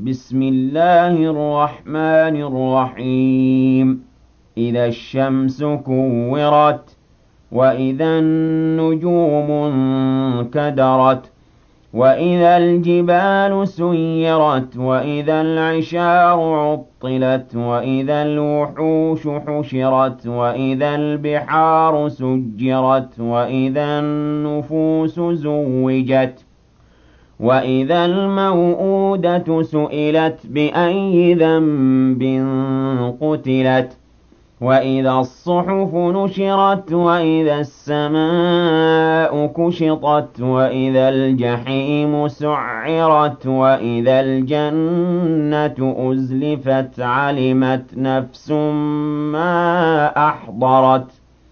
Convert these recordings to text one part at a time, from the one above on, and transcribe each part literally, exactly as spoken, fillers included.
بسم الله الرحمن الرحيم إذا الشمس كورت وإذا النجوم انكدرت وإذا الجبال سيرت وإذا العشار عطلت وإذا الوحوش حشرت وإذا البحار سجرت وإذا النفوس زوجت وإذا الموءودة سئلت بأي ذنب قتلت وإذا الصحف نشرت وإذا السماء كشطت وإذا الجحيم سعرت وإذا الجنة أزلفت علمت نفس ما أحضرت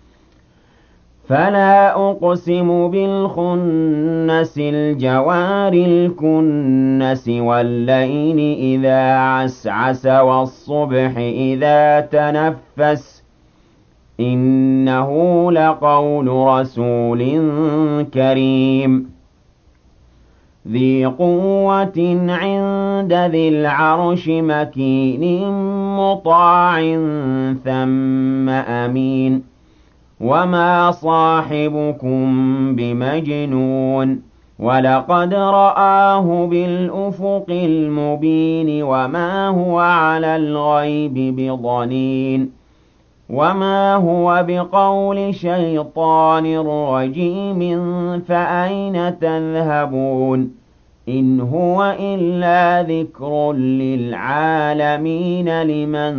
فلا أقسم بالخنس الجوار الكنس والليل إذا عسعس والصبح إذا تنفس إنه لقول رسول كريم ذي قوة عند ذي العرش مكين مطاع ثم أمين وما صاحبكم بمجنون ولقد رآه بالأفق المبين وما هو على الغيب بضنين وما هو بقول شيطان رجيم فأين تذهبون إن هو إلا ذكر للعالمين لمن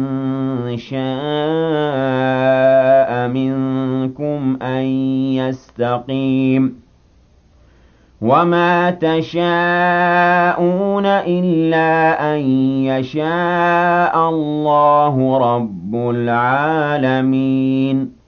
شاء منكم أن يستقيم وما تشاءون إلا أن يشاء الله رب العالمين